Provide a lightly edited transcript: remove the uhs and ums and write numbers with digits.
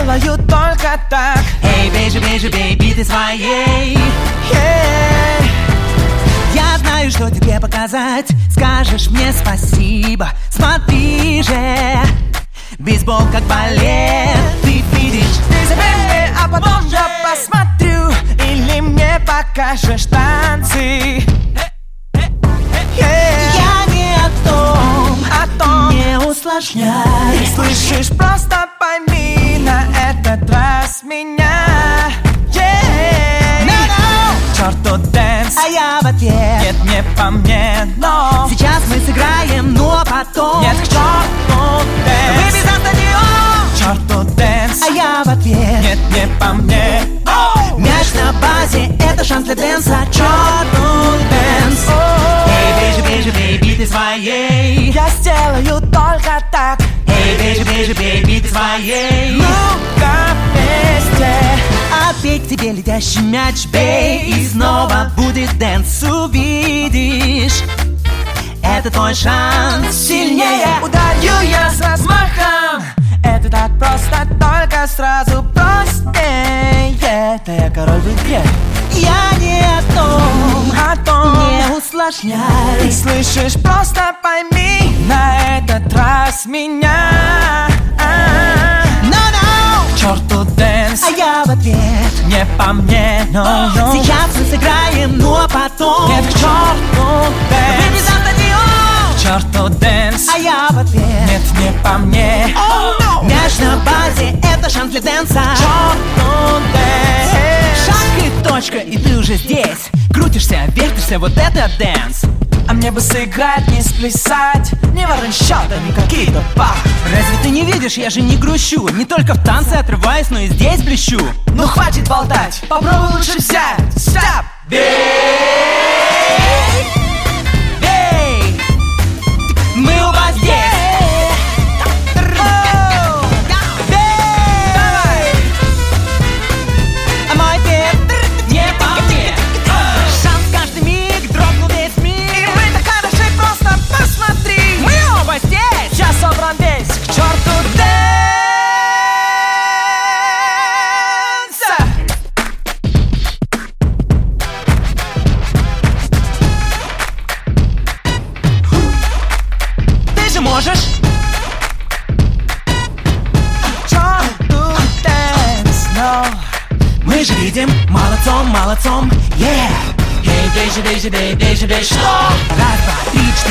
сделаю только так. Эй, бейджи, бейджи, бейби, ты своей. Я знаю, что тебе показать. Скажешь мне спасибо. Смотри же, бейсбол как балет. Ты видишь, Ты забей, а потом я посмотрю. Или мне покажешь танцы. я не о том, не усложняй. Ты слышишь, просто пойми на этот раз меня. Черту дэнс, А я в ответ. нет, не по мне, но Сейчас мы сыграем, но потом. нет, к черту дэнс. Выйди за стадион. Черту дэнс, А я в ответ. нет, не по мне. Мяч на базе, это шанс для дэнса. Чёрту дэнс. Эй, бейджи, бейджи, бейби, ты своей. Я сделаю только так. Эй, бейджи, бейджи, бейби, ты своей. Ну-ка вместе. Опять тебе летящий мяч, бей. И снова будет дэнс, увидишь. Это твой шанс сильнее. Ударю я с размахом. Это так просто, только сразу простнее. Да я король в игре. Я не о том, не усложняй. Ты слышишь, просто пойми на этот раз меня. No. К черту дэнс, А я в ответ. не по мне, но Сейчас мы сыграем, но потом. нет, к черту Выйди дэнс, за стадион. к черту дэнс, А я в ответ. нет, не по мне. Мяч на базе, это шанс для дэнса. Черту дэнс. Шаг и точка, и ты уже здесь. Крутишься, вертишься, вот это дэнс. А мне бы сыграть, не сплясать. Не ворончата, не какие-то пах. Разве ты не видишь, я же не грущу. Не только в танце отрываюсь, но и здесь блещу. Ну хватит болтать, попробуй лучше взять. Стоп! Эй, мы оба здесь. А мой ответ не по мне. Шанс каждый миг, дрогнул весь мир. И мы так хороши, просто посмотри. Мы оба здесь. Сейчас собран весь к черту дэнса. Ты же можешь. Черту дэнс, но Мы же видим, молодцом, молодцом, yeah. Эй, бейджи, бейджи, бей, бейджи, бей, что? Раз, два, три,